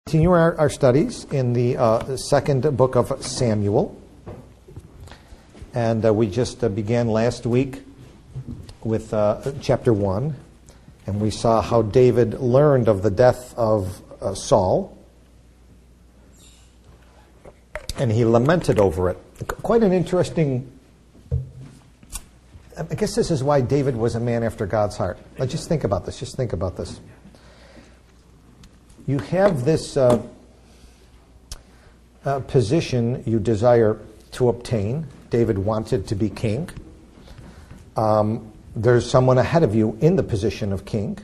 Continue our studies in the second book of Samuel. And we just began last week with chapter 1. And we saw how David learned of the death of Saul. And he lamented over it. Quite an interesting... I guess this is why David was a man after God's heart. Now just think about this. Just think about this. You have this position you desire to obtain. David wanted to be king. There's someone ahead of you in the position of king.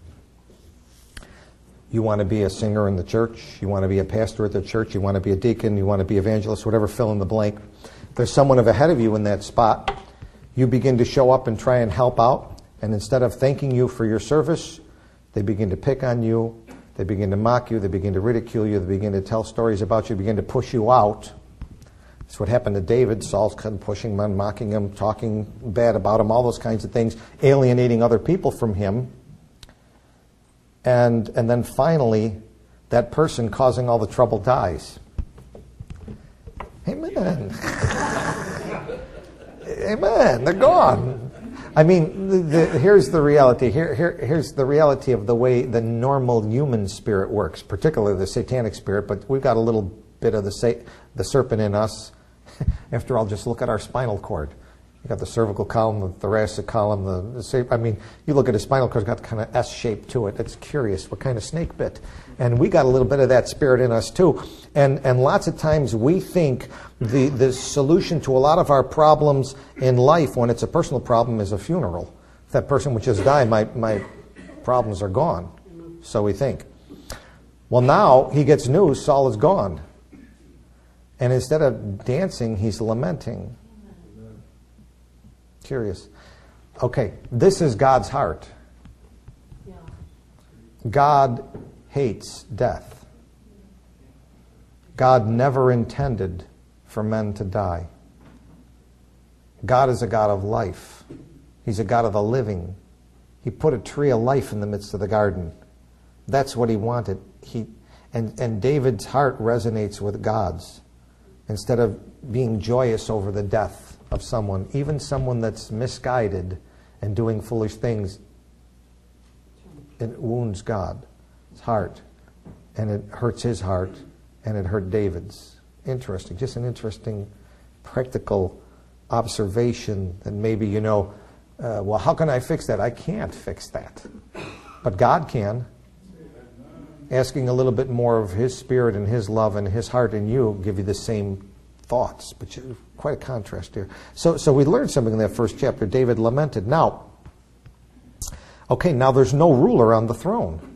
You want to be a singer in the church. You want to be a pastor at the church. You want to be a deacon. You want to be evangelist, whatever, fill in the blank. There's someone ahead of you in that spot. You begin to show up and try and help out. And instead of thanking you for your service, they begin to pick on you. They begin to mock you. They begin to ridicule you. They begin to tell stories about you. They begin to push you out. That's what happened to David. Saul's kind of pushing him, mocking him, talking bad about him, all those kinds of things, alienating other people from him. And then finally, that person causing all the trouble dies. Amen. Amen. They're gone. I mean, here's the reality. Here's the reality of the way the normal human spirit works, particularly the satanic spirit, but we've got a little bit of the serpent in us. After all, just look at our spinal cord. You got the cervical column, the thoracic column, you look at a spinal cord, it's got kind of S shape to it. It's curious what kind of snake bit. And we got a little bit of that spirit in us too. And lots of times we think the solution to a lot of our problems in life, when it's a personal problem, is a funeral. If that person would just die, my problems are gone. So we think. Well, now he gets news, Saul is gone. And instead of dancing, he's lamenting. Curious. Okay, this is God's heart. Yeah. God hates death. God never intended for men to die. God is a God of life. He's a God of the living. He put a tree of life in the midst of the garden. That's what he wanted. And David's heart resonates with God's. Instead of being joyous over the death of someone, even someone that's misguided and doing foolish things, it wounds God's heart, and it hurts his heart, and it hurt David's. Interesting, just an interesting practical observation that maybe, well, how can I fix that? I can't fix that. But God can. Asking a little bit more of his spirit and his love and his heart in you will give you the same thoughts, but quite a contrast here. So we learned something in that first chapter. David lamented. Now there's no ruler on the throne.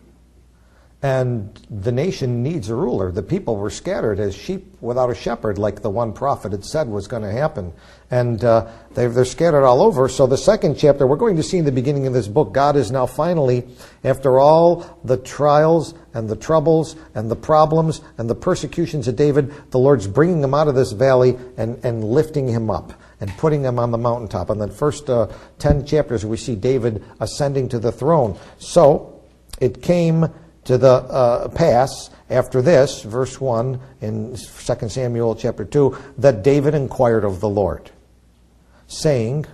And the nation needs a ruler. The people were scattered as sheep without a shepherd, like the one prophet had said was going to happen. And they're scattered all over. So the second chapter, we're going to see in the beginning of this book, God is now finally, after all the trials and the troubles and the problems and the persecutions of David, the Lord's bringing him out of this valley and lifting him up and putting him on the mountaintop. And the first 10 chapters, we see David ascending to the throne. So it came to the pass after this, verse 1 in 2 Samuel chapter 2, that David inquired of the Lord, saying,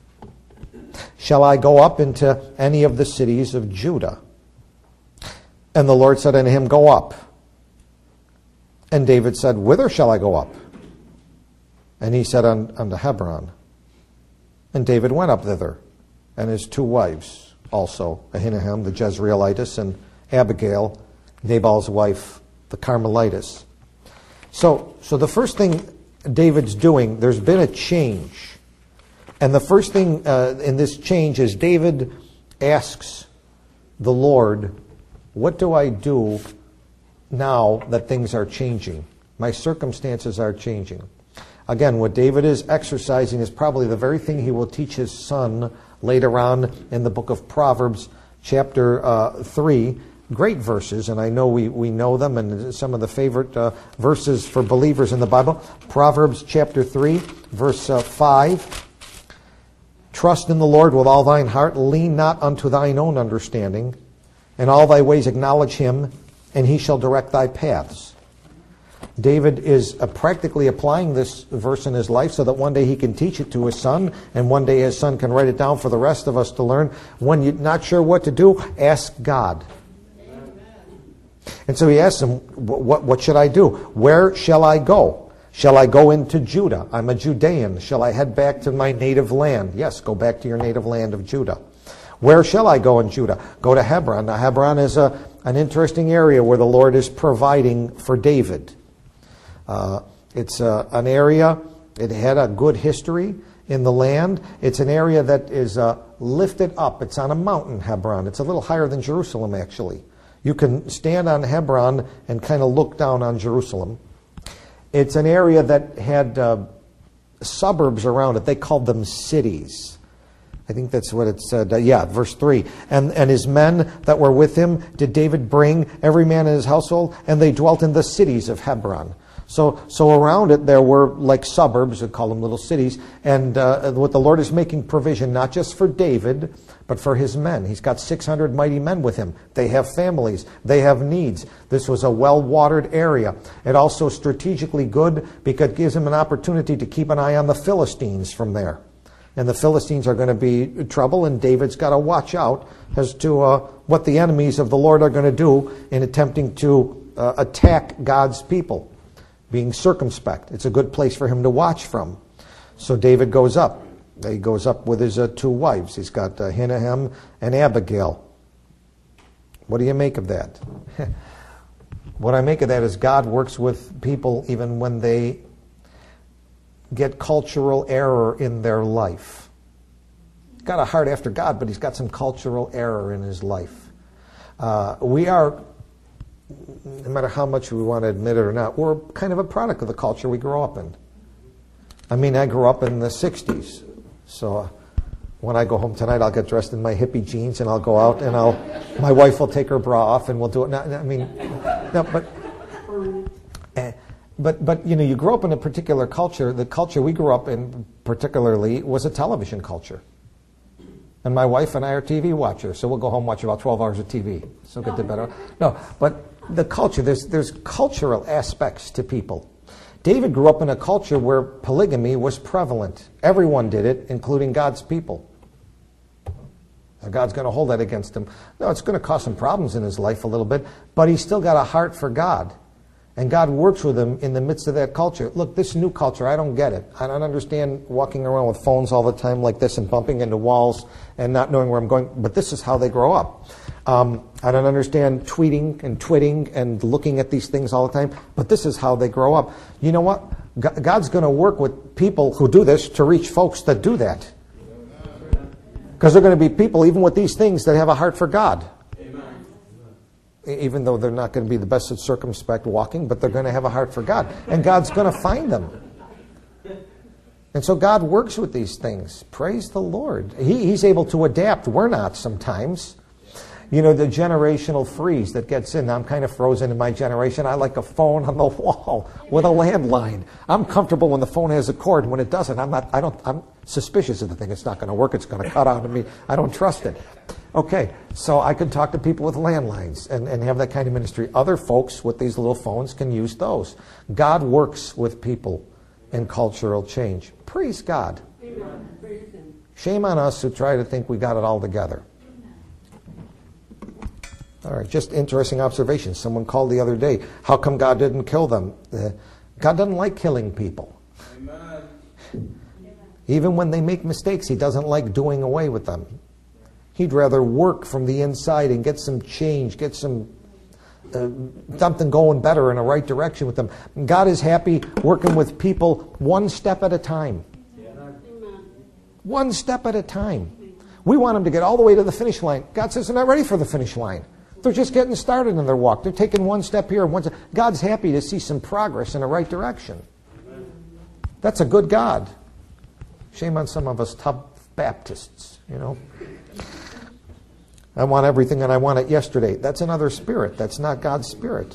shall I go up into any of the cities of Judah? And the Lord said unto him, go up. And David said, whither shall I go up? And he said, unto Hebron. And David went up thither, and his two wives also, Ahinoam the Jezreelitess, and Abigail, Nabal's wife, the Carmelitess. So the first thing David's doing, there's been a change. And the first thing in this change is David asks the Lord, what do I do now that things are changing? My circumstances are changing. Again, what David is exercising is probably the very thing he will teach his son later on in the book of Proverbs, chapter 3. Great verses, and I know we know them, and some of the favorite verses for believers in the Bible. Proverbs chapter 3, verse 5. Trust in the Lord with all thine heart, lean not unto thine own understanding. In all thy ways acknowledge him, and he shall direct thy paths. David is practically applying this verse in his life so that one day he can teach it to his son, and one day his son can write it down for the rest of us to learn. When you're not sure what to do, ask God. Amen. And so he asks him, what should I do? Where shall I go? Shall I go into Judah? I'm a Judean. Shall I head back to my native land? Yes, go back to your native land of Judah. Where shall I go in Judah? Go to Hebron. Now, Hebron is an interesting area where the Lord is providing for David. It's an area, it had a good history in the land. It's an area that is lifted up. It's on a mountain, Hebron. It's a little higher than Jerusalem, actually. You can stand on Hebron and kind of look down on Jerusalem. It's an area that had suburbs around it. They called them cities. I think that's what it said. Verse 3. And his men that were with him did David bring, every man in his household, and they dwelt in the cities of Hebron. So around it there were like suburbs, we call them little cities, and what the Lord is making provision not just for David, but for his men. He's got 600 mighty men with him. They have families. They have needs. This was a well-watered area. It also strategically good because it gives him an opportunity to keep an eye on the Philistines from there. And the Philistines are going to be trouble, and David's got to watch out as to what the enemies of the Lord are going to do in attempting to attack God's people. Being circumspect. It's a good place for him to watch from. So David goes up. He goes up with his two wives. He's got Ahinoam and Abigail. What do you make of that? What I make of that is God works with people even when they get cultural error in their life. He's got a heart after God, but he's got some cultural error in his life. We are, no matter how much we want to admit it or not, we're kind of a product of the culture we grow up in. I mean, I grew up in the 60s. So when I go home tonight, I'll get dressed in my hippie jeans and I'll go out and my wife will take her bra off and we'll do it. Now, I mean, no, but you know, you grow up in a particular culture. The culture we grew up in particularly was a television culture. And my wife and I are TV watchers, so we'll go home and watch about 12 hours of TV. So get to bed. No, but the culture, there's cultural aspects to people. David grew up in a culture where polygamy was prevalent. Everyone did it, including God's people. Now, God's going to hold that against him. No, it's going to cause some problems in his life a little bit, but he's still got a heart for God. And God works with him in the midst of that culture. Look, this new culture, I don't get it. I don't understand walking around with phones all the time like this and bumping into walls and not knowing where I'm going. But this is how they grow up. I don't understand tweeting and twitting and looking at these things all the time. But this is how they grow up. You know what? God's going to work with people who do this to reach folks that do that. Because they're going to be people, even with these things, that have a heart for God. Even though they're not going to be the best at circumspect walking, but they're going to have a heart for God. And God's going to find them. And so God works with these things. Praise the Lord. He's able to adapt. We're not sometimes. You know, the generational freeze that gets in. I'm kind of frozen in my generation. I like a phone on the wall with a landline. I'm comfortable when the phone has a cord. When it doesn't, I'm suspicious of the thing. It's not going to work. It's going to cut out of me. I don't trust it. Okay, so I can talk to people with landlines and have that kind of ministry. Other folks with these little phones can use those. God works with people in cultural change. Praise God. Amen. Shame on us who try to think we got it all together. All right, just interesting observation. Someone called the other day. How come God didn't kill them? God doesn't like killing people. Amen. Even when they make mistakes, he doesn't like doing away with them. He'd rather work from the inside and get some change, get some something going better in a right direction with them. God is happy working with people one step at a time. One step at a time. We want them to get all the way to the finish line. God says they're not ready for the finish line. They're just getting started in their walk. They're taking one step here and one step. God's happy to see some progress in the right direction. That's a good God. Shame on some of us tough Baptists, you know. I want everything and I want it yesterday. That's another spirit. That's not God's spirit.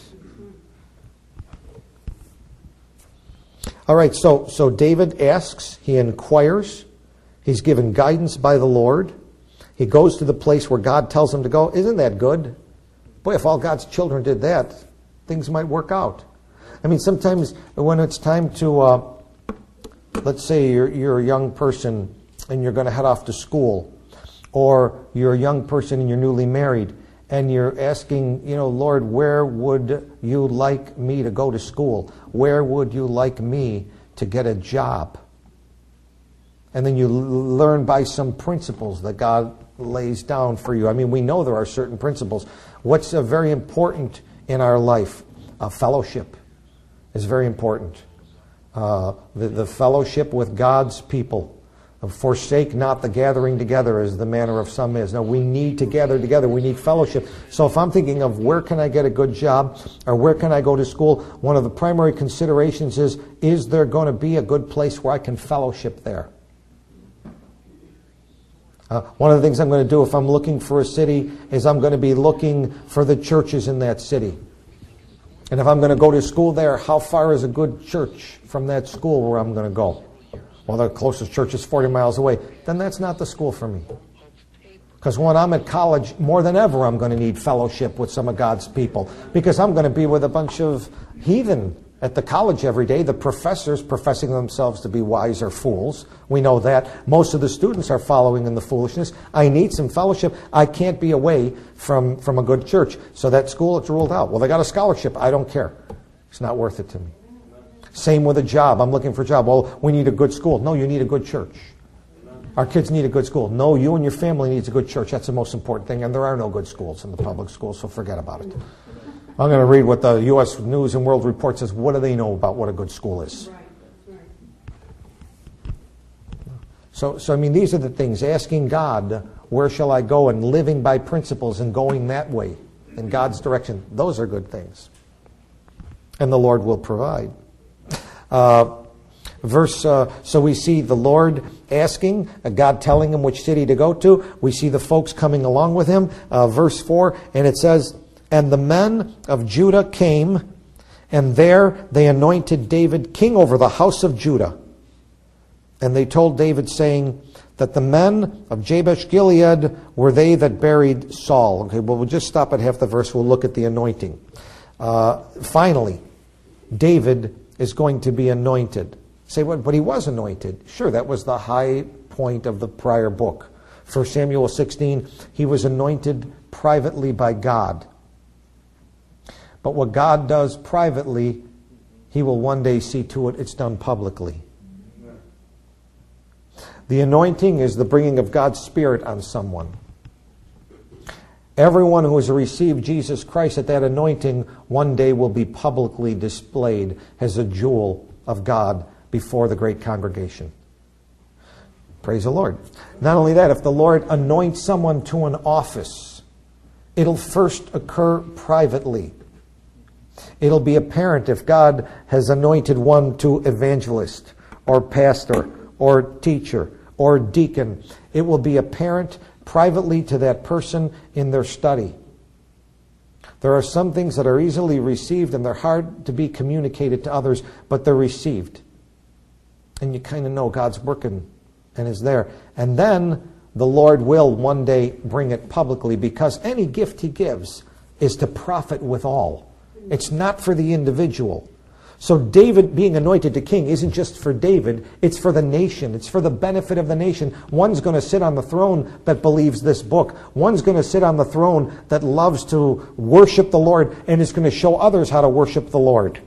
All right, so David asks, he inquires, he's given guidance by the Lord. He goes to the place where God tells him to go. Isn't that good? Boy, if all God's children did that, things might work out. I mean, sometimes when it's time to, let's say you're a young person and you're going to head off to school, or you're a young person and you're newly married, and you're asking, Lord, where would you like me to go to school? Where would you like me to get a job? And then you learn by some principles that God lays down for you. I mean, we know there are certain principles. What's very important in our life? Fellowship is very important. The fellowship with God's people. Forsake not the gathering together as the manner of some is. No, we need to gather together. We need fellowship. So if I'm thinking of where can I get a good job or where can I go to school, one of the primary considerations is there going to be a good place where I can fellowship there? One of the things I'm going to do if I'm looking for a city is I'm going to be looking for the churches in that city. And if I'm going to go to school there, how far is a good church from that school where I'm going to go? Well, the closest church is 40 miles away. Then that's not the school for me. Because when I'm at college, more than ever, I'm going to need fellowship with some of God's people. Because I'm going to be with a bunch of heathen at the college every day. The professors professing themselves to be wise are fools. We know that. Most of the students are following in the foolishness. I need some fellowship. I can't be away from a good church. So that school, it's ruled out. Well, they got a scholarship. I don't care. It's not worth it to me. Same with a job. I'm looking for a job. Well, we need a good school. No, you need a good church. Our kids need a good school. No, you and your family needs a good church. That's the most important thing. And there are no good schools in the public schools, so forget about it. I'm going to read what the U.S. News and World Report says. What do they know about what a good school is? So I mean, these are the things. Asking God, where shall I go? And living by principles and going that way in God's direction. Those are good things. And the Lord will provide. So we see the Lord asking, God telling him which city to go to. We see the folks coming along with him. Verse 4, and it says, and the men of Judah came, and there they anointed David king over the house of Judah. And they told David, saying that the men of Jabesh Gilead were they that buried Saul. Okay, well, we'll just stop at half the verse. We'll look at the anointing. Finally, David is going to be anointed. Say, what? But he was anointed. Sure, that was the high point of the prior book. 1 Samuel 16, he was anointed privately by God. But what God does privately, he will one day see to it it's done publicly. The anointing is the bringing of God's Spirit on someone. Everyone who has received Jesus Christ at that anointing one day will be publicly displayed as a jewel of God before the great congregation. Praise the Lord. Not only that, if the Lord anoints someone to an office, it'll first occur privately. It'll be apparent if God has anointed one to evangelist or pastor or teacher or deacon. It will be apparent privately to that person in their study. There are some things that are easily received and they're hard to be communicated to others, but they're received. And you kind of know God's working and is there. And then the Lord will one day bring it publicly, because any gift he gives is to profit withal. It's not for the individual. So David being anointed to king isn't just for David, it's for the nation. It's for the benefit of the nation. One's going to sit on the throne that believes this book. One's going to sit on the throne that loves to worship the Lord and is going to show others how to worship the Lord.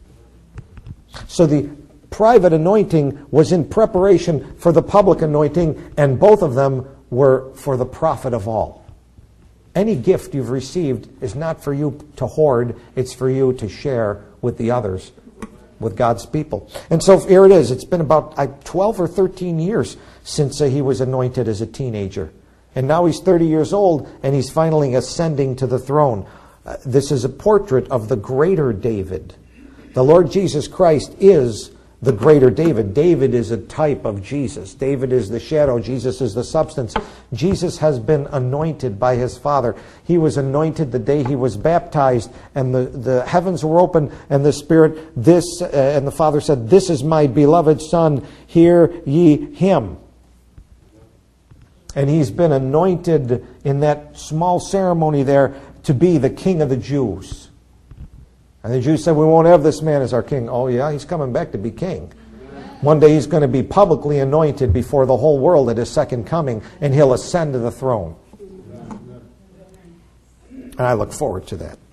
So the private anointing was in preparation for the public anointing, and both of them were for the profit of all. Any gift you've received is not for you to hoard, it's for you to share with the others, with God's people. And so here it is. It's been about 12 or 13 years since he was anointed as a teenager. And now he's 30 years old, and he's finally ascending to the throne. This is a portrait of the greater David. The Lord Jesus Christ is the greater David. David is a type of Jesus. David is the shadow. Jesus is the substance. Jesus has been anointed by his Father. He was anointed the day he was baptized, and the heavens were open, and the Spirit, and the Father said, "This is my beloved Son, hear ye him." And he's been anointed in that small ceremony there to be the king of the Jews. And the Jews said, we won't have this man as our king. Oh yeah, he's coming back to be king. One day he's going to be publicly anointed before the whole world at his second coming, and he'll ascend to the throne. And I look forward to that.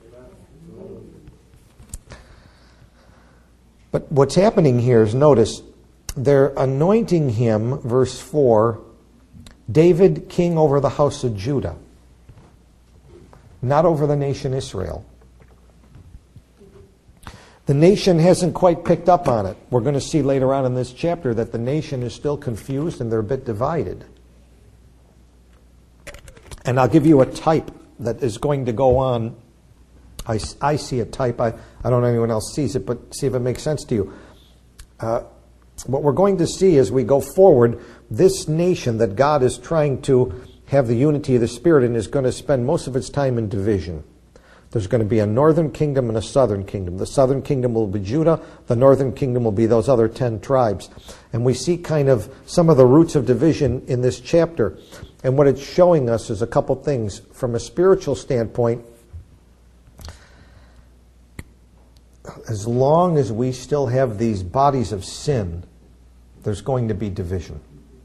But what's happening here is, notice, they're anointing him, verse 4, David king over the house of Judah, not over the nation Israel. The nation hasn't quite picked up on it. We're going to see later on in this chapter that the nation is still confused and they're a bit divided. And I'll give you a type that is going to go on. I see a type. I don't know if anyone else sees it, but see if it makes sense to you. What we're going to see as we go forward, this nation that God is trying to have the unity of the Spirit in is going to spend most of its time in division. There's going to be a northern kingdom and a southern kingdom. The southern kingdom will be Judah. The northern kingdom will be those other 10 tribes. And we see kind of some of the roots of division in this chapter. And what it's showing us is a couple things. From a spiritual standpoint, as long as we still have these bodies of sin, there's going to be division.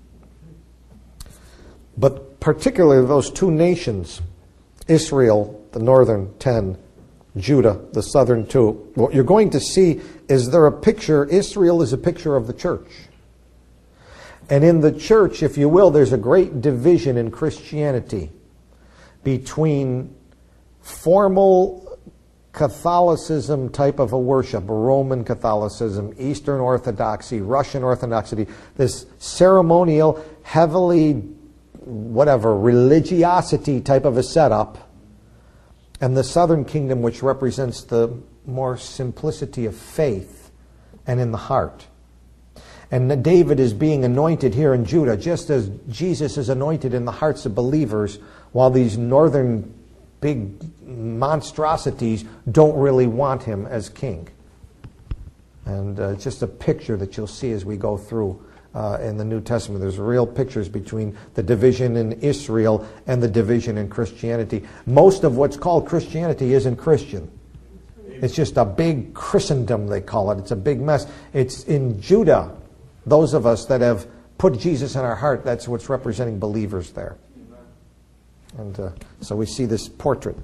But particularly those two nations, Israel, the northern 10, Judah, the southern 2. What you're going to see is there a picture, Israel is a picture of the church. And in the church, if you will, there's a great division in Christianity between formal Catholicism type of a worship, Roman Catholicism, Eastern Orthodoxy, Russian Orthodoxy, this ceremonial, heavily, religiosity type of a setup, and the southern kingdom, which represents the more simplicity of faith and in the heart. And David is being anointed here in Judah, just as Jesus is anointed in the hearts of believers, while these northern big monstrosities don't really want him as king. And it's just a picture that you'll see as we go through in the New Testament. There's real pictures between the division in Israel and the division in Christianity. Most of what's called Christianity isn't Christian. It's just a big Christendom, they call it. It's a big mess. It's in Judah, those of us that have put Jesus in our heart, that's what's representing believers there. And so we see this portrait.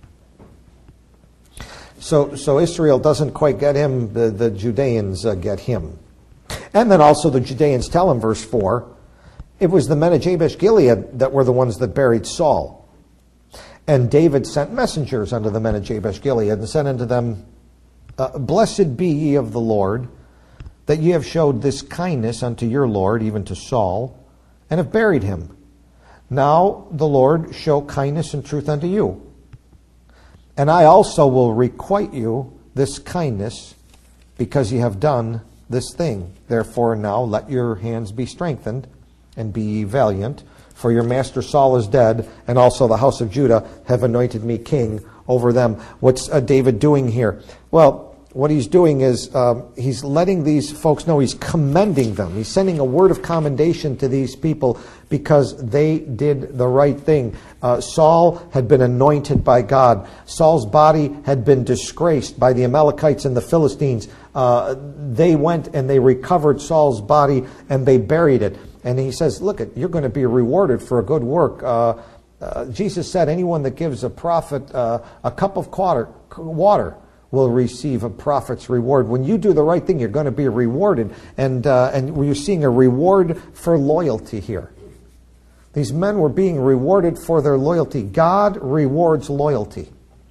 So Israel doesn't quite get him, the Judeans get him. And then also the Judeans tell him, verse 4, it was the men of Jabesh Gilead that were the ones that buried Saul. And David sent messengers unto the men of Jabesh Gilead and said unto them, Blessed be ye of the Lord, that ye have showed this kindness unto your Lord, even to Saul, and have buried him. Now the Lord show kindness and truth unto you. And I also will requite you this kindness, because ye have done this thing. Therefore now let your hands be strengthened, and be ye valiant, for your master Saul is dead, and also the house of Judah have anointed me king over them. What's David doing here? Well, what he's doing is he's letting these folks know, he's commending them. He's sending a word of commendation to these people because they did the right thing. Saul had been anointed by God. Saul's body had been disgraced by the Amalekites and the Philistines. They went and they recovered Saul's body and they buried it. And he says, look, you're going to be rewarded for a good work. Jesus said, anyone that gives a prophet a cup of water will receive a prophet's reward. When you do the right thing, you're going to be rewarded. And you're seeing a reward for loyalty here. These men were being rewarded for their loyalty. God rewards loyalty.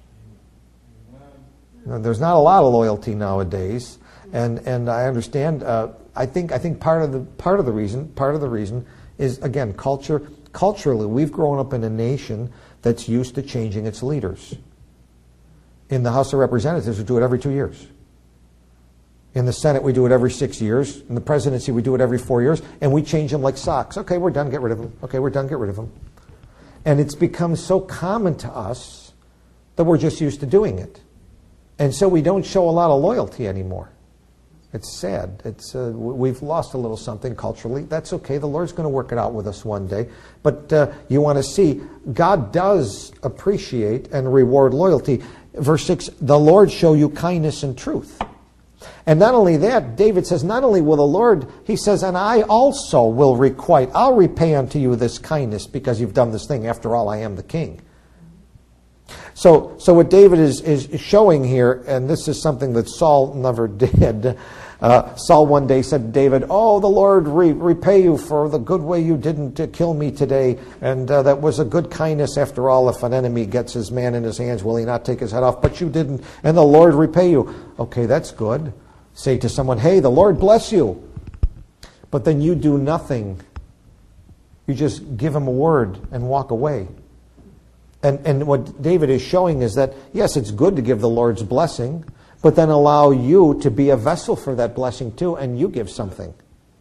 Now, there's not a lot of loyalty nowadays, and I understand. I think part of the reason is, again, culture. Culturally, we've grown up in a nation that's used to changing its leaders. In the House of Representatives, we do it every 2 years. In the Senate, we do it every 6 years. In the presidency, we do it every 4 years. And we change them like socks. Okay, we're done, get rid of them. Okay, we're done, get rid of them. And it's become so common to us that we're just used to doing it. And so we don't show a lot of loyalty anymore. It's sad. We've lost a little something culturally. That's okay. The Lord's going to work it out with us one day. But you want to see, God does appreciate and reward loyalty. Verse 6, the Lord show you kindness and truth. And not only that, David says, not only will the Lord, he says, and I also will requite. I'll repay unto you this kindness because you've done this thing. After all, I am the king. So what David is showing here, and this is something that Saul never did. Saul one day said to David, oh, the Lord repay you for the good way you didn't kill me today. And that was a good kindness. After all, if an enemy gets his man in his hands, will he not take his head off? But you didn't, and the Lord repay you. Okay, that's good. Say to someone, hey, the Lord bless you. But then you do nothing. You just give him a word and walk away. And what David is showing is that, yes, it's good to give the Lord's blessing, but then allow you to be a vessel for that blessing too, and you give something.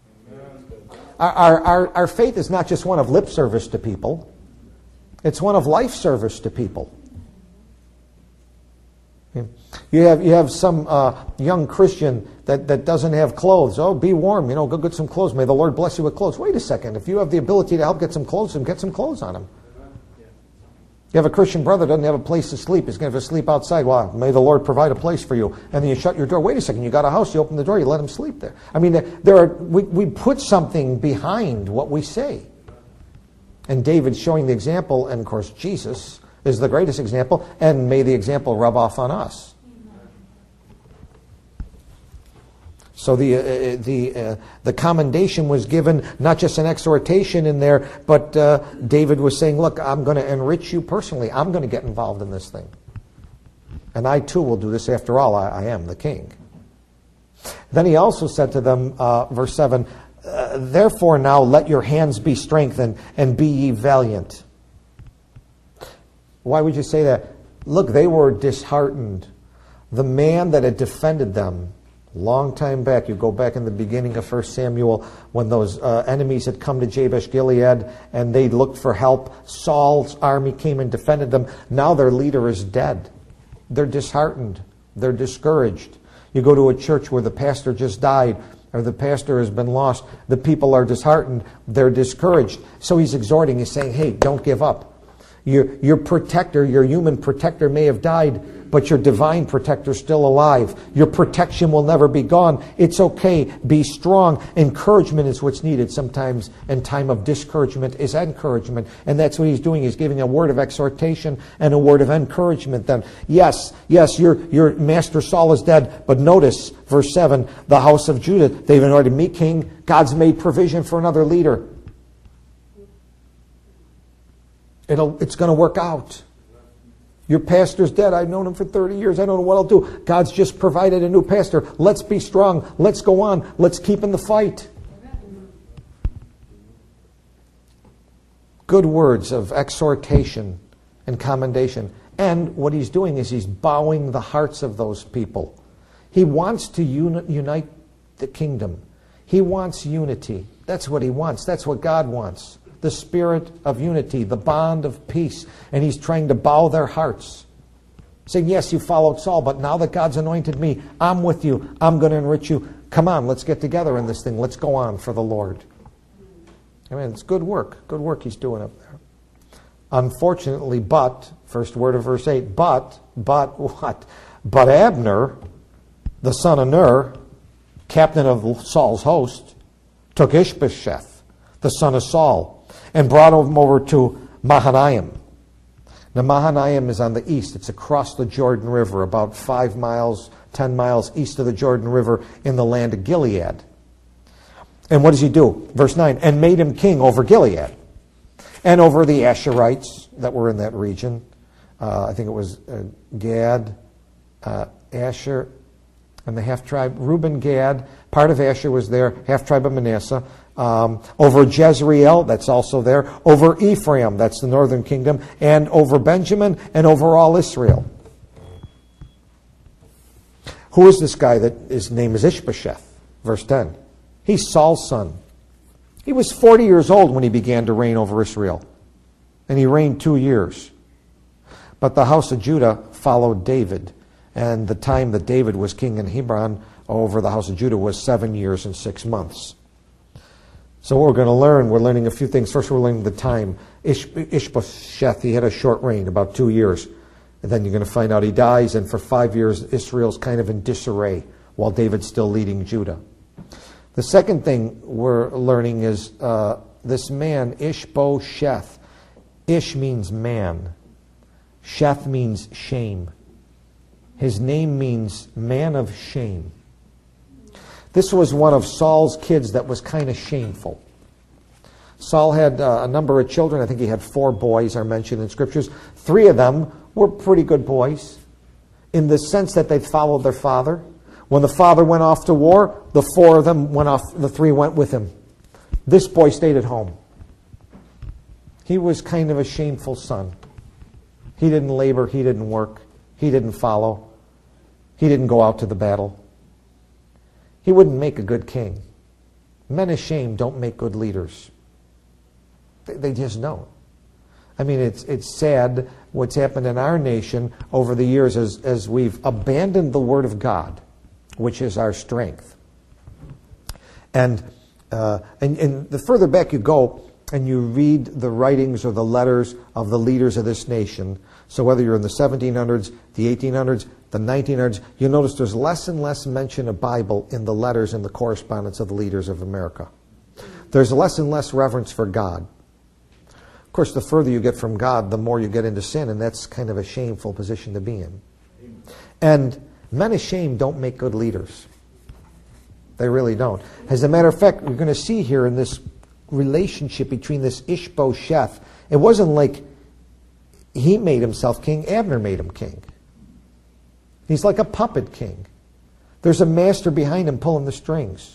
Our faith is not just one of lip service to people. It's one of life service to people. You have some young Christian that doesn't have clothes. Oh, be warm, go get some clothes. May the Lord bless you with clothes. Wait a second. If you have the ability to help get some clothes on him. You have a Christian brother doesn't have a place to sleep. He's going to have to sleep outside. Well, may the Lord provide a place for you. And then you shut your door. Wait a second. You got a house. You open the door. You let him sleep there. I mean, we put something behind what we say. And David's showing the example. And, of course, Jesus is the greatest example. And may the example rub off on us. So the commendation was given, not just an exhortation in there, but David was saying, look, I'm going to enrich you personally. I'm going to get involved in this thing. And I too will do this. After all, I am the king. Then he also said to them, verse 7, therefore now let your hands be strengthened and be ye valiant. Why would you say that? Look, they were disheartened. The man that had defended them, long time back, you go back in the beginning of 1 Samuel, when those enemies had come to Jabesh Gilead and they looked for help. Saul's army came and defended them. Now their leader is dead. They're disheartened. They're discouraged. You go to a church where the pastor just died or the pastor has been lost. The people are disheartened. They're discouraged. So he's exhorting. He's saying, hey, don't give up. Your protector, your human protector may have died, but your divine protector is still alive. Your protection will never be gone. It's okay. Be strong. Encouragement is what's needed sometimes, and time of discouragement is encouragement. And that's what he's doing. He's giving a word of exhortation and a word of encouragement then. Yes, your master Saul is dead, but notice, verse 7, the house of Judah, they've anointed me king. God's made provision for another leader. It's going to work out. Your pastor's dead. I've known him for 30 years. I don't know what I'll do. God's just provided a new pastor. Let's be strong. Let's go on. Let's keep in the fight. Good words of exhortation and commendation. And what he's doing is he's bowing the hearts of those people. He wants to unite the kingdom. He wants unity. That's what he wants. That's what God wants. The spirit of unity, the bond of peace. And he's trying to bow their hearts. Saying, yes, you followed Saul, but now that God's anointed me, I'm with you. I'm going to enrich you. Come on, let's get together in this thing. Let's go on for the Lord. I mean, it's good work. Good work he's doing up there. Unfortunately, first word of verse 8, but what? But Abner, the son of Ner, captain of Saul's host, took Ishbosheth, the son of Saul, and brought him over to Mahanaim. Now, Mahanaim is on the east. It's across the Jordan River, about 5 miles, 10 miles east of the Jordan River in the land of Gilead. And what does he do? Verse 9, and made him king over Gilead and over the Asherites that were in that region. I think it was Gad, Asher, and the half-tribe, Reuben, Gad. Part of Asher was there, half-tribe of Manasseh. Over Jezreel, that's also there. Over Ephraim, that's the northern kingdom. And over Benjamin, and over all Israel. Who is this guy that his name is Ishbosheth? Verse 10. He's Saul's son. He was 40 years old when he began to reign over Israel. And he reigned 2 years. But the house of Judah followed David. And the time that David was king in Hebron over the house of Judah was 7 years and 6 months. So what we're going to learn, we're learning a few things. First, we're learning the time. Ishbosheth, he had a short reign, about 2 years. And then you're going to find out he dies, and for 5 years, Israel's kind of in disarray while David's still leading Judah. The second thing we're learning is this man, Ishbosheth. Ish means man. Sheth means shame. His name means man of shame. This was one of Saul's kids that was kind of shameful. Saul had a number of children. I think he had 4 boys are mentioned in Scriptures. 3 of them were pretty good boys in the sense that they followed their father. When the father went off to war, the 4 of them went off, the 3 went with him. This boy stayed at home. He was kind of a shameful son. He didn't labor, he didn't work, he didn't follow, he didn't go out to the battle. He wouldn't make a good king. Men of shame don't make good leaders. They just don't. I mean, it's sad what's happened in our nation over the years as we've abandoned the Word of God, which is our strength. And the further back you go and you read the writings or the letters of the leaders of this nation, so whether you're in the 1700s, the 1800s, the 1900s, you'll notice there's less and less mention of Bible in the letters and the correspondence of the leaders of America. There's less and less reverence for God. Of course, the further you get from God, the more you get into sin, and that's kind of a shameful position to be in. And men of shame don't make good leaders. They really don't. As a matter of fact, we're going to see here in this relationship between this Ishbosheth, it wasn't like he made himself king, Abner made him king. He's like a puppet king. There's a master behind him pulling the strings.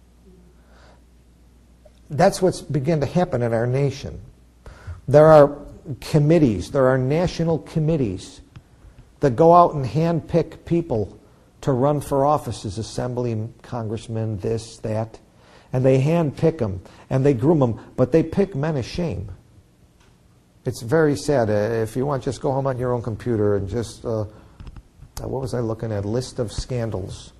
That's what's begun to happen in our nation. There are committees, there are national committees that go out and handpick people to run for offices, assembly, congressmen, this, that. And they handpick them, and they groom them, but they pick men of shame. It's very sad. If you want, just go home on your own computer and just... what was I looking at? List of scandals.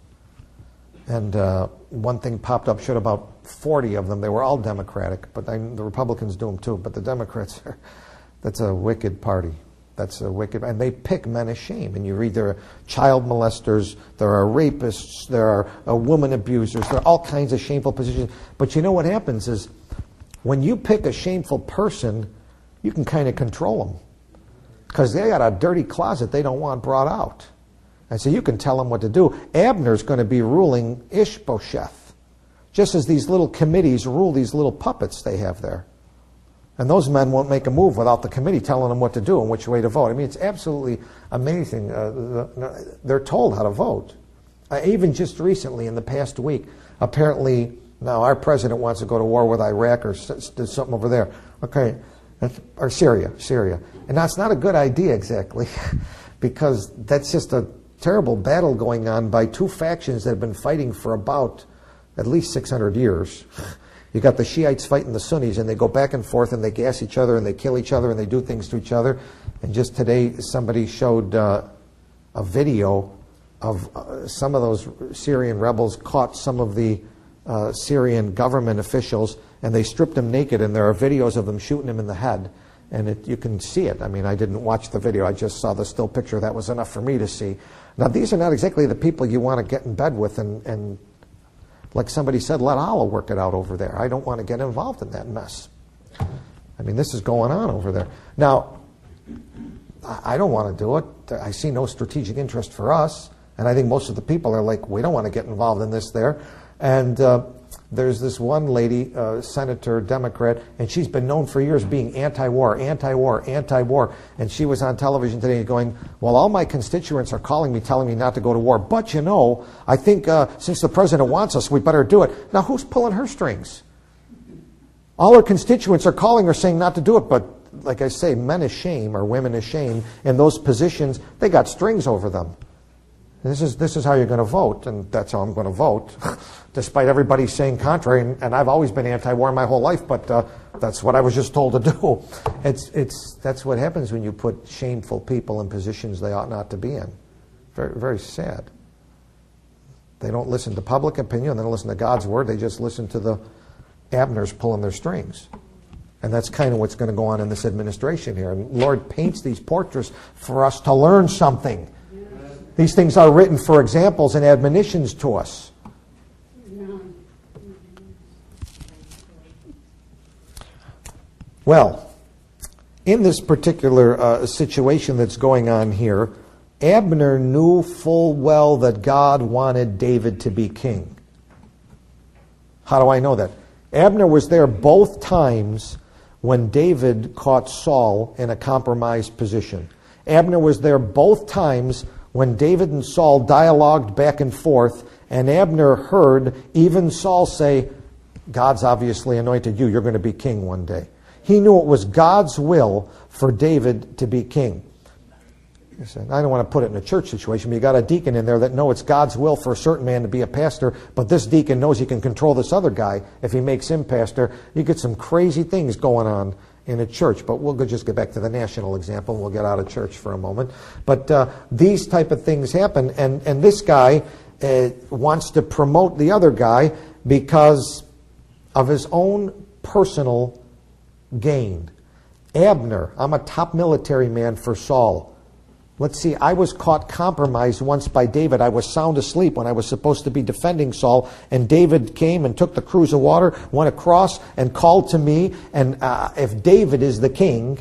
And one thing popped up, showed about 40 of them. They were all Democratic, but the Republicans do them too. But the Democrats, that's a wicked party. That's a wicked, and they pick men of shame. And you read there are child molesters, there are rapists, there are woman abusers, there are all kinds of shameful positions. But you know what happens is when you pick a shameful person, you can kind of control them. Because they got a dirty closet they don't want brought out. And so you can tell them what to do. Abner's going to be ruling Ishbosheth, just as these little committees rule these little puppets they have there. And those men won't make a move without the committee telling them what to do and which way to vote. I mean, it's absolutely amazing. They're told how to vote. Even just recently, in the past week, apparently now our president wants to go to war with Iraq or something over there. Okay, or Syria. And that's not a good idea exactly, because that's just a terrible battle going on by 2 factions that have been fighting for about at least 600 years. You got the Shiites fighting the Sunnis, and they go back and forth, and they gas each other, and they kill each other, and they do things to each other. And just today, somebody showed a video of some of those Syrian rebels caught some of the Syrian government officials, and they stripped them naked, and there are videos of them shooting them in the head. And you can see it. I mean, I didn't watch the video. I just saw the still picture. That was enough for me to see. Now, these are not exactly the people you want to get in bed with and like somebody said, let Allah work it out over there. I don't want to get involved in that mess. I mean, this is going on over there. Now, I don't want to do it. I see no strategic interest for us. And I think most of the people are like, we don't want to get involved in this there. And there's this one lady, senator, Democrat, and she's been known for years being anti-war. And she was on television today going, well, all my constituents are calling me, telling me not to go to war. But, you know, I think since the president wants us, we better do it. Now, who's pulling her strings? All her constituents are calling her saying not to do it. But, like I say, men of shame or women of shame in those positions, they got strings over them. This is how you're going to vote, and that's how I'm going to vote, despite everybody saying contrary. And I've always been anti-war my whole life, but that's what I was just told to do. That's what happens when you put shameful people in positions they ought not to be in. Very, very sad. They don't listen to public opinion. They don't listen to God's word. They just listen to the Abners pulling their strings. And that's kind of what's going to go on in this administration here. And the Lord paints these portraits for us to learn something. These things are written for examples and admonitions to us. Well, in this particular situation that's going on here, Abner knew full well that God wanted David to be king. How do I know that? Abner was there both times when David caught Saul in a compromised position. Abner was there both times when David and Saul dialogued back and forth, and Abner heard even Saul say, God's obviously anointed you. You're going to be king one day. He knew it was God's will for David to be king. He said, I don't want to put it in a church situation, but you got a deacon in there that knows it's God's will for a certain man to be a pastor, but this deacon knows he can control this other guy if he makes him pastor. You get some crazy things going on in a church, but we'll just get back to the national example and we'll get out of church for a moment. But these type of things happen, and this guy wants to promote the other guy because of his own personal gain. Abner, I'm a top military man for Saul. Let's see, I was caught compromised once by David. I was sound asleep when I was supposed to be defending Saul, and David came and took the cruse of water, went across and called to me, and if David is the king,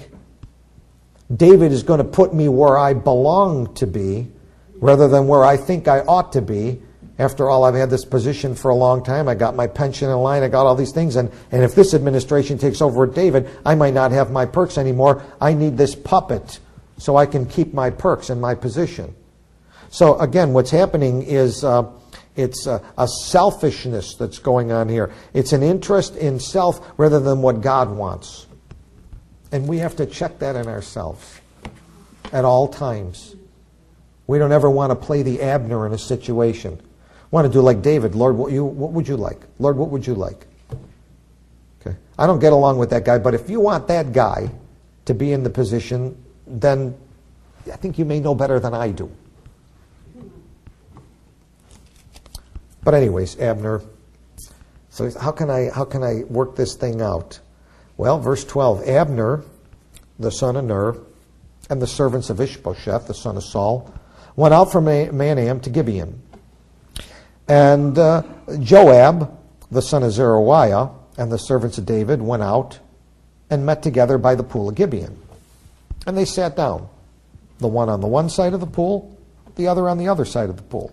David is going to put me where I belong to be rather than where I think I ought to be. After all, I've had this position for a long time. I got my pension in line. I got all these things. And if this administration takes over with David, I might not have my perks anymore. I need this puppet so I can keep my perks and my position. So again, what's happening is it's a selfishness that's going on here. It's an interest in self rather than what God wants. And we have to check that in ourselves at all times. We don't ever want to play the Abner in a situation. Want to do like David. Lord, what would you like? Lord, what would you like? Okay. I don't get along with that guy, but if you want that guy to be in the position, then I think you may know better than I do. But anyways, Abner, so how can I work this thing out? Well, verse 12, Abner, the son of Ner, and the servants of Ishbosheth, the son of Saul, went out from Mahanaim to Gibeon. And Joab, the son of Zeruiah, and the servants of David went out and met together by the pool of Gibeon. And they sat down, the one on the one side of the pool, the other on the other side of the pool.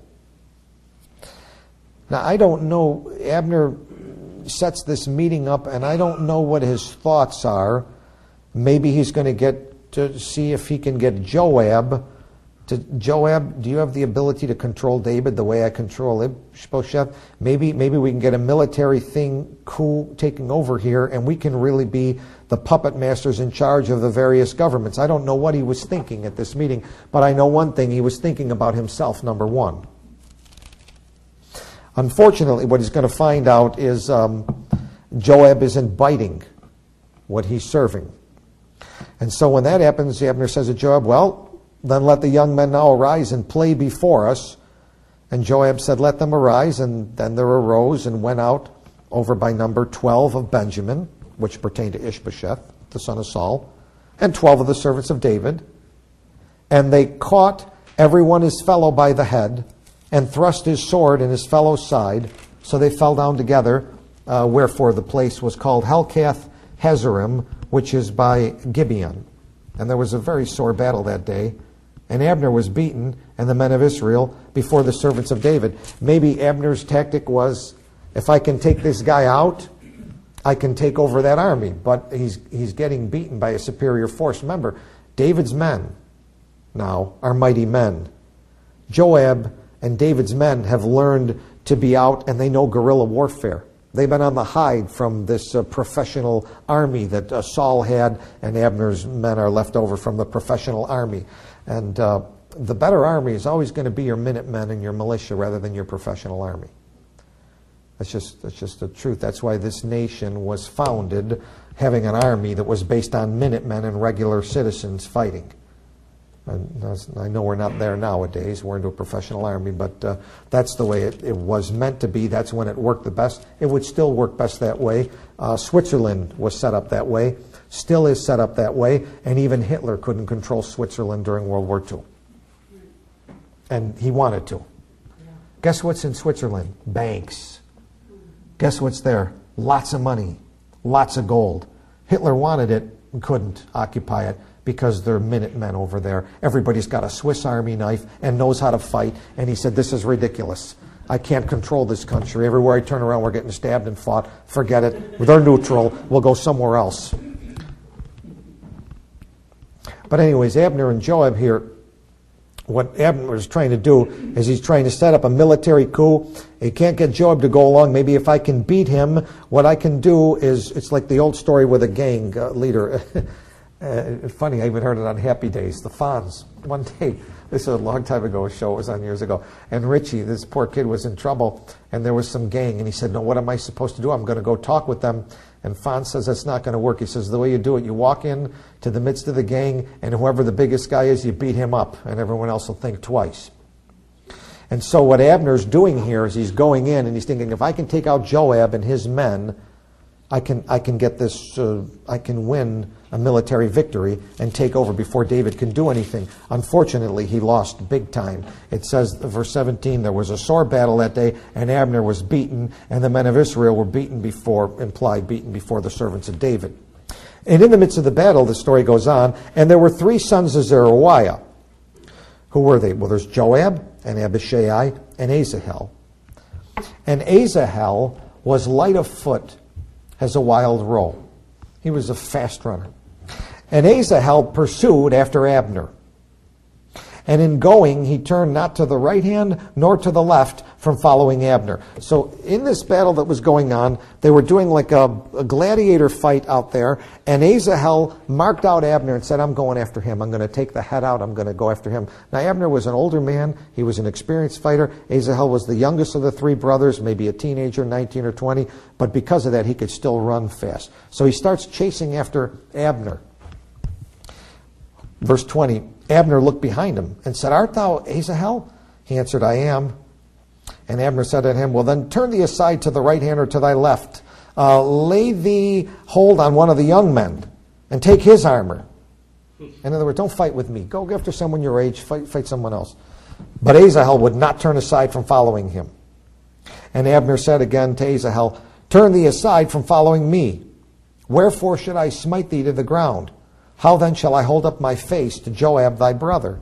Now, I don't know, Abner sets this meeting up, and I don't know what his thoughts are. Maybe he's going to get to see if he can get Joab. Joab, do you have the ability to control David the way I control Ishbosheth? Maybe we can get a military coup taking over here, and we can really be the puppet masters in charge of the various governments. I don't know what he was thinking at this meeting, but I know one thing. He was thinking about himself, number one. Unfortunately, what he's going to find out is Joab isn't biting what he's serving. And so when that happens, Abner says to Joab, well, then let the young men now arise and play before us. And Joab said, let them arise. And then there arose and went out over by number 12 of Benjamin, which pertained to Ishbosheth, the son of Saul, and 12 of the servants of David. And they caught everyone his fellow by the head, and thrust his sword in his fellow's side. So they fell down together, wherefore the place was called Helkath Hazarim, which is by Gibeon. And there was a very sore battle that day. And Abner was beaten, and the men of Israel, before the servants of David. Maybe Abner's tactic was, if I can take this guy out, I can take over that army. But he's getting beaten by a superior force. Remember, David's men now are mighty men. Joab and David's men have learned to be out, and they know guerrilla warfare. They've been on the hide from this professional army that Saul had, and Abner's men are left over from the professional army. And the better army is always going to be your minutemen and your militia rather than your professional army. That's just the truth. That's why this nation was founded having an army that was based on minutemen and regular citizens fighting. I know we're not there nowadays. We're into a professional army, but that's the way it was meant to be. That's when it worked the best. It would still work best that way. Switzerland was set up that way, still is set up that way, and even Hitler couldn't control Switzerland during World War II. And he wanted to. Guess what's in Switzerland? Banks. Guess what's there? Lots of money, lots of gold. Hitler wanted it and couldn't occupy it, because they're Minutemen over there. Everybody's got a Swiss Army knife and knows how to fight. And he said, this is ridiculous. I can't control this country. Everywhere I turn around, we're getting stabbed and fought. Forget it. They're neutral. We'll go somewhere else. But anyways, Abner and Joab here, what Abner is trying to do is he's trying to set up a military coup. He can't get Joab to go along. Maybe if I can beat him, what I can do is, it's like the old story with a gang leader. Funny, I even heard it on Happy Days, the Fonz. One day, this was a long time ago, a show was on years ago, and Richie, this poor kid, was in trouble, and there was some gang, and he said, no, what am I supposed to do? I'm going to go talk with them. And Fonz says, that's not going to work. He says, the way you do it, you walk in to the midst of the gang, and whoever the biggest guy is, you beat him up, and everyone else will think twice. And so what Abner's doing here is he's going in, and he's thinking, if I can take out Joab and his men, I can get this, I can win a military victory and take over before David can do anything. Unfortunately, he lost big time. It says, verse 17, there was a sore battle that day, and Abner was beaten, and the men of Israel were beaten before the servants of David. And in the midst of the battle, the story goes on, and there were 3 sons of Zeruiah. Who were they? Well, there's Joab, and Abishai, and Asahel. And Asahel was light of foot as a wild roe. He was a fast runner. And Asahel pursued after Abner. And in going, he turned not to the right hand nor to the left from following Abner. So in this battle that was going on, they were doing like a gladiator fight out there, and Asahel marked out Abner and said, I'm going after him. I'm going to take the head out. I'm going to go after him. Now, Abner was an older man. He was an experienced fighter. Asahel was the youngest of the 3 brothers, maybe a teenager, 19 or 20. But because of that, he could still run fast. So he starts chasing after Abner. Verse 20, Abner looked behind him and said, Art thou Asahel? He answered, I am. And Abner said to him, Well, then turn thee aside to the right hand or to thy left. Lay thee hold on one of the young men and take his armor. In other words, don't fight with me. Go after someone your age, fight someone else. But Asahel would not turn aside from following him. And Abner said again to Asahel, Turn thee aside from following me. Wherefore should I smite thee to the ground? How then shall I hold up my face to Joab thy brother?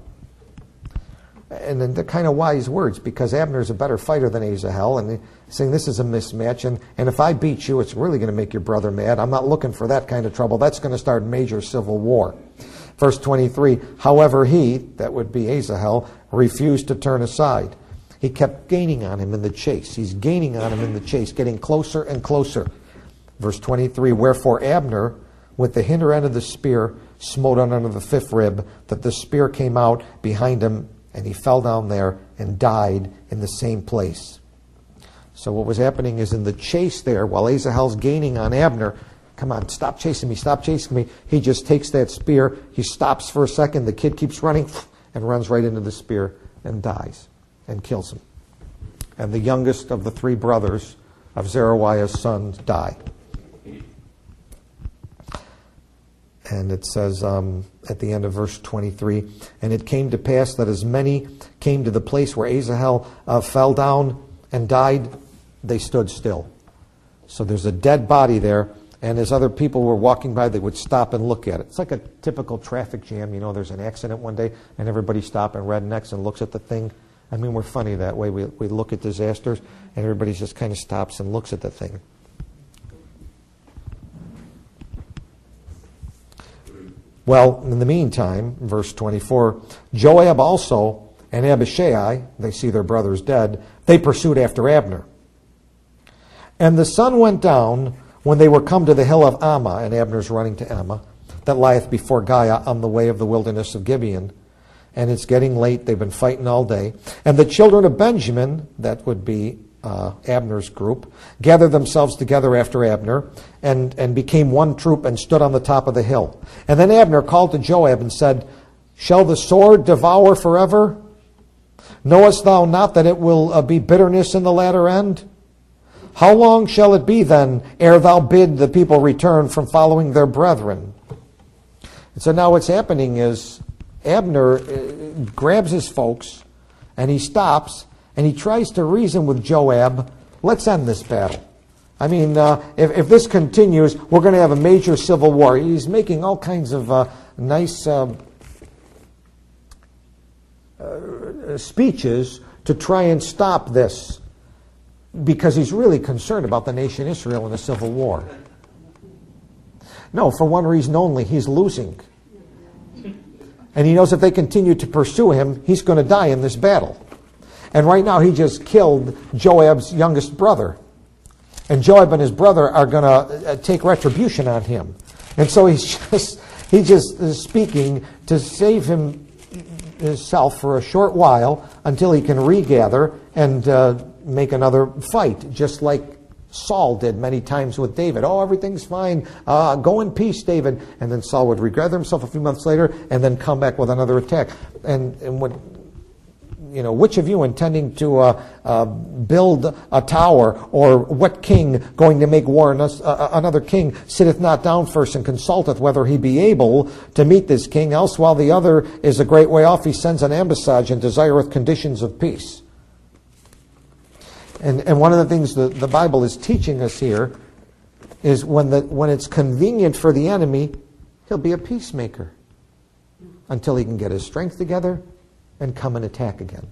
And then they're kind of wise words, because Abner is a better fighter than Asahel, and saying this is a mismatch, and if I beat you, it's really going to make your brother mad. I'm not looking for that kind of trouble. That's going to start major civil war. Verse 23, however he, that would be Asahel, refused to turn aside. He kept gaining on him in the chase. He's gaining on him in the chase, getting closer and closer. Verse 23, wherefore Abner, with the hinder end of the spear, smote on under the 5th rib, that the spear came out behind him, and he fell down there and died in the same place. So what was happening is in the chase there, while Asahel's gaining on Abner, come on, stop chasing me, he just takes that spear, he stops for a second, the kid keeps running, and runs right into the spear and dies and kills him. And the youngest of the 3 brothers of Zeruiah's sons die. And it says at the end of verse 23, and it came to pass that as many came to the place where Asahel fell down and died, they stood still. So there's a dead body there, and as other people were walking by, they would stop and look at it. It's like a typical traffic jam. You know, there's an accident one day, and everybody stops and rednecks and looks at the thing. I mean, we're funny that way. We look at disasters, and everybody just kind of stops and looks at the thing. Well, in the meantime, verse 24, Joab also and Abishai, they see their brothers dead, they pursued after Abner. And the sun went down when they were come to the hill of Ammah, and Abner's running to Ammah, that lieth before Giah on the way of the wilderness of Gibeon. And it's getting late, they've been fighting all day. And the children of Benjamin, that would be Abner's group, gathered themselves together after Abner and became one troop and stood on the top of the hill. And then Abner called to Joab and said, Shall the sword devour forever? Knowest thou not that it will be bitterness in the latter end? How long shall it be then ere thou bid the people return from following their brethren? And so now what's happening is Abner grabs his folks and he stops and he tries to reason with Joab. Let's end this battle. I mean, if this continues, we're going to have a major civil war. He's making all kinds of nice speeches to try and stop this, because he's really concerned about the nation Israel in a civil war. No, for one reason only, he's losing. And he knows if they continue to pursue him, he's going to die in this battle. And right now he just killed Joab's youngest brother. And Joab and his brother are going to take retribution on him. And so he's just speaking to save himself for a short while until he can regather and make another fight, just like Saul did many times with David. Oh, everything's fine. Go in peace, David. And then Saul would regather himself a few months later and then come back with another attack. And what, which of you intending to build a tower, or what king going to make war on us, another king sitteth not down first and consulteth whether he be able to meet this king, else while the other is a great way off, he sends an ambassage and desireth conditions of peace. And one of the things the Bible is teaching us here is when it's convenient for the enemy, he'll be a peacemaker until he can get his strength together and come and attack again.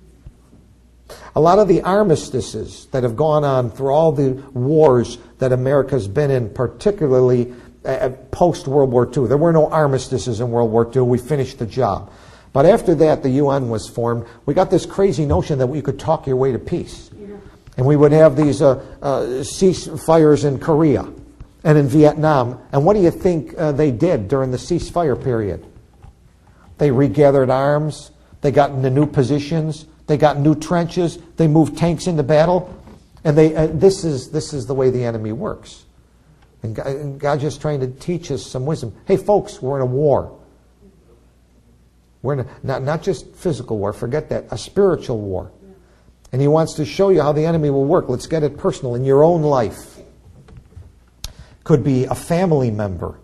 A lot of the armistices that have gone on through all the wars that America's been in, particularly post-World War II. There were no armistices in World War II. We finished the job. But after that, the UN was formed. We got this crazy notion that we could talk your way to peace. And we would have these ceasefires in Korea and in Vietnam. And what do you think they did during the ceasefire period? They regathered arms. They got into new positions. They got new trenches. They moved tanks into battle. And this is the way the enemy works. And God's just trying to teach us some wisdom. Hey, folks, we're in a war. We're in not just physical war. Forget that. A spiritual war. And he wants to show you how the enemy will work. Let's get it personal in your own life. Could be a family member.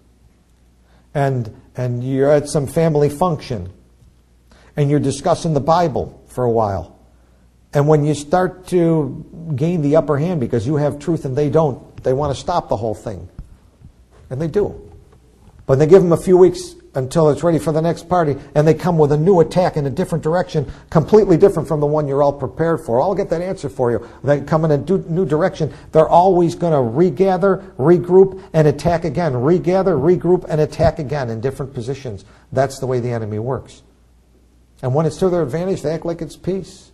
And you're at some family function. And you're discussing the Bible for a while. And when you start to gain the upper hand because you have truth and they don't, they want to stop the whole thing. And they do. But they give them a few weeks until it's ready for the next party, and they come with a new attack in a different direction, completely different from the one you're all prepared for. I'll get that answer for you. They come in a new direction. They're always going to regather, regroup, and attack again. Regather, regroup, and attack again in different positions. That's the way the enemy works. And when it's to their advantage, they act like it's peace.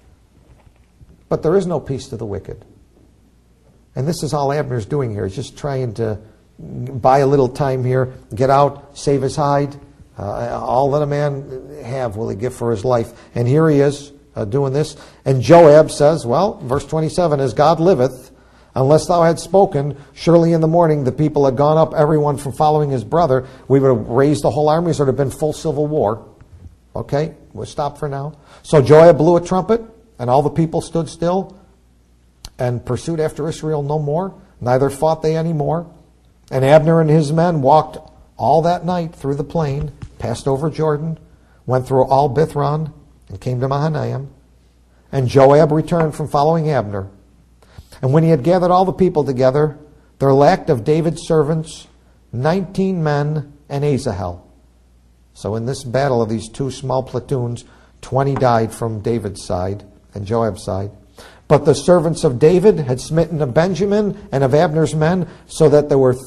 But there is no peace to the wicked. And this is all Abner's doing here. He's just trying to buy a little time here, get out, save his hide. All that a man have will he give for his life. And here he is doing this. And Joab says, well, verse 27, as God liveth, unless thou had spoken, surely in the morning the people had gone up, everyone from following his brother. We would have raised the whole army, so it would have been full civil war. Okay, we'll stop for now. So Joab blew a trumpet, and all the people stood still and pursued after Israel no more. Neither fought they any more. And Abner and his men walked all that night through the plain, passed over Jordan, went through all Bithron, and came to Mahanaim. And Joab returned from following Abner. And when he had gathered all the people together, there lacked of David's servants 19 men and Asahel. So in this battle of these two small platoons, 20 died from David's side and Joab's side. But the servants of David had smitten of Benjamin and of Abner's men, so that there were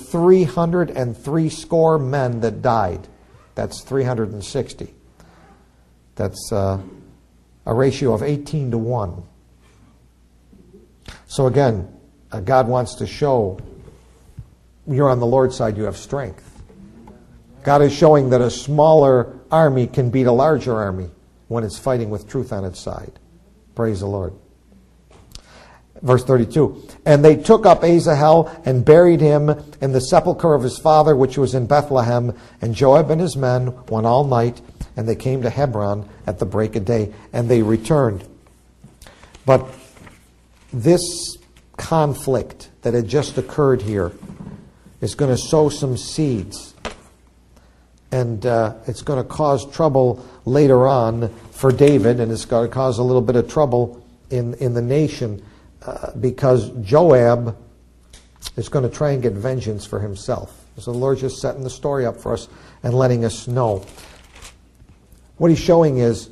360 men that died. That's 360. That's a ratio of 18 to 1. So again, God wants to show you're on the Lord's side, you have strength. God is showing that a smaller army can beat a larger army when it's fighting with truth on its side. Praise the Lord. Verse 32. And they took up Asahel and buried him in the sepulchre of his father, which was in Bethlehem. And Joab and his men went all night, and they came to Hebron at the break of day, and they returned. But this conflict that had just occurred here is going to sow some seeds. And it's going to cause trouble later on for David, and it's going to cause a little bit of trouble in the nation because Joab is going to try and get vengeance for himself. So the Lord just setting the story up for us and letting us know. What he's showing is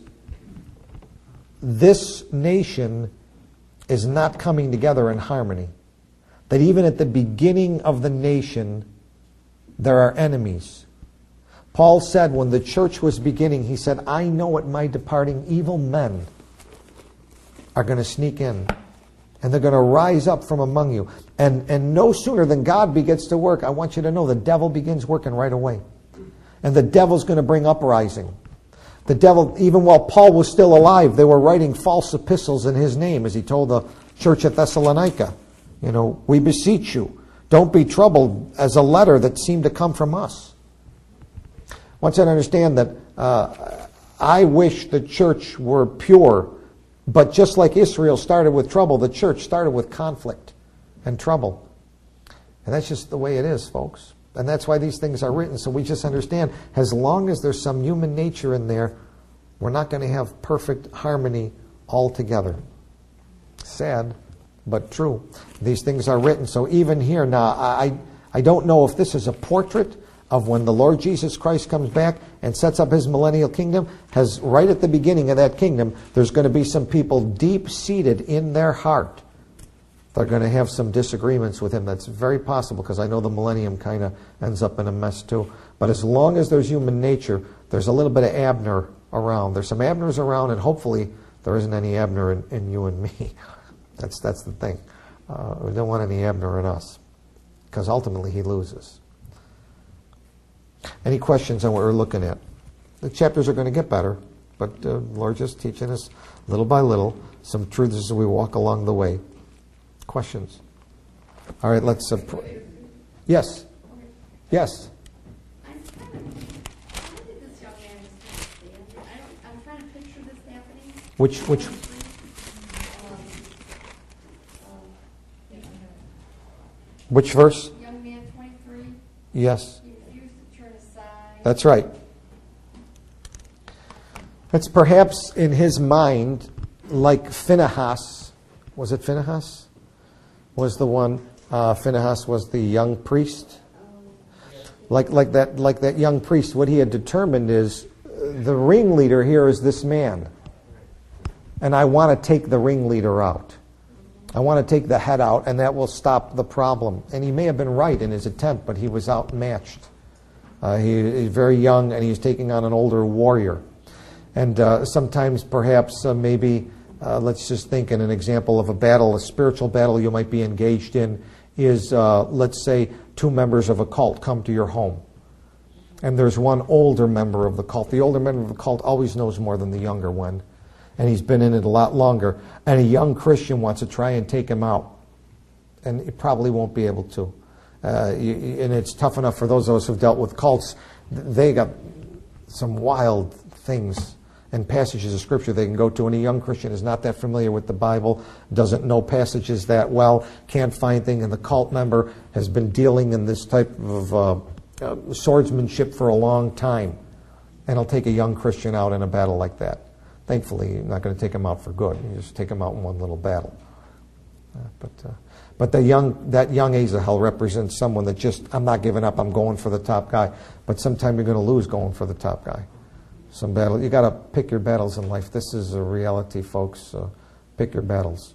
this nation is not coming together in harmony. That even at the beginning of the nation, there are enemies. Paul said when the church was beginning, he said, I know at my departing evil men are going to sneak in. And they're going to rise up from among you. And no sooner than God begins to work, I want you to know the devil begins working right away. And the devil's going to bring uprising. The devil, even while Paul was still alive, they were writing false epistles in his name, as he told the church at Thessalonica. You know, we beseech you, don't be troubled, as a letter that seemed to come from us. I want you to understand that I wish the church were pure, but just like Israel started with trouble, the church started with conflict and trouble. And that's just the way it is, folks. And that's why these things are written, so we just understand, as long as there's some human nature in there, we're not going to have perfect harmony altogether. Sad, but true. These things are written, so even here, now, I don't know if this is a portrait of when the Lord Jesus Christ comes back and sets up his millennial kingdom, has right at the beginning of that kingdom, there's going to be some people deep-seated in their heart. They're going to have some disagreements with him. That's very possible, because I know the millennium kind of ends up in a mess too. But as long as there's human nature, there's a little bit of Abner around. There's some Abners around, and hopefully there isn't any Abner in you and me. That's the thing. We don't want any Abner in us, because ultimately he loses. Any questions on what we're looking at? The chapters are going to get better, but the Lord just teaching us little by little some truths as we walk along the way. Questions? All right, let's... yes. Yes. How did this young man stand? I'm trying to picture this happening. Which verse? Young man, 23. Yes. He refused to turn aside. That's right. That's perhaps in his mind like Phinehas. Was it Phinehas? Was the one, Phinehas was the young priest. Like that young priest, what he had determined is the ringleader here is this man. And I want to take the ringleader out. I want to take the head out, and that will stop the problem. And he may have been right in his attempt, but he was outmatched. He's very young, and he's taking on an older warrior. And sometimes perhaps maybe... let's just think in an example of a battle, a spiritual battle you might be engaged in is, let's say, two members of a cult come to your home. And there's one older member of the cult. The older member of the cult always knows more than the younger one. And he's been in it a lot longer. And a young Christian wants to try and take him out. And he probably won't be able to. And it's tough enough for those of us who've dealt with cults. They got some wild things and passages of Scripture they can go to, and a young Christian is not that familiar with the Bible, doesn't know passages that well, can't find things, and the cult member has been dealing in this type of swordsmanship for a long time, and he'll take a young Christian out in a battle like that. Thankfully, you're not going to take him out for good. You just take him out in one little battle. But that young Asahel represents someone that just, I'm not giving up, I'm going for the top guy. But sometime you're going to lose going for the top guy. Some battle. You got to pick your battles in life. This is a reality, folks. Pick your battles.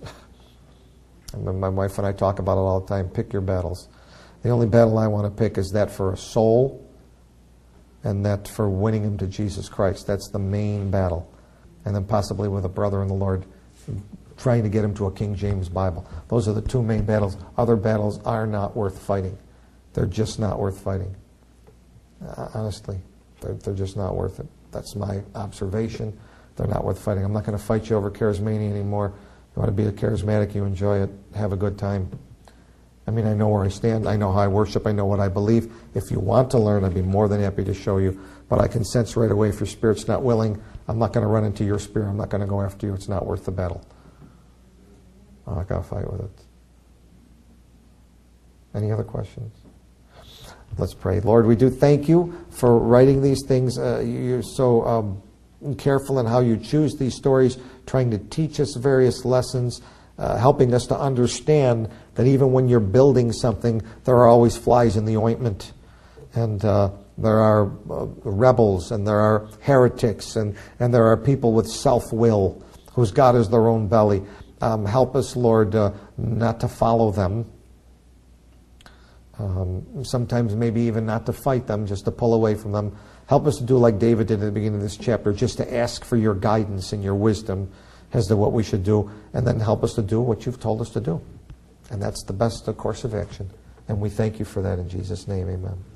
My wife and I talk about it all the time. Pick your battles. The only battle I want to pick is that for a soul and that for winning him to Jesus Christ. That's the main battle. And then possibly with a brother in the Lord, trying to get him to a King James Bible. Those are the two main battles. Other battles are not worth fighting. They're just not worth fighting. Honestly, they're just not worth it. That's my observation. They're not worth fighting. I'm not going to fight you over charismania anymore You want to be a charismatic, you enjoy it, have a good time. I mean, I know where I stand. I know how I worship. I know what I believe. If you want to learn, I'd be more than happy to show you. But I can sense right away if your spirit's not willing, I'm not going to run into your spirit. I'm not going to go after you. It's not worth the battle. I'm not going to fight with it. Any other questions? Let's pray. Lord, we do thank you for writing these things. You're so careful in how you choose these stories, trying to teach us various lessons, helping us to understand that even when you're building something, there are always flies in the ointment. And there are rebels, and there are heretics, and there are people with self-will whose God is their own belly. Help us, Lord, not to follow them. Sometimes maybe even not to fight them, just to pull away from them. Help us to do like David did at the beginning of this chapter, just to ask for your guidance and your wisdom as to what we should do, and then help us to do what you've told us to do. And that's the best course of action. And we thank you for that in Jesus' name, amen.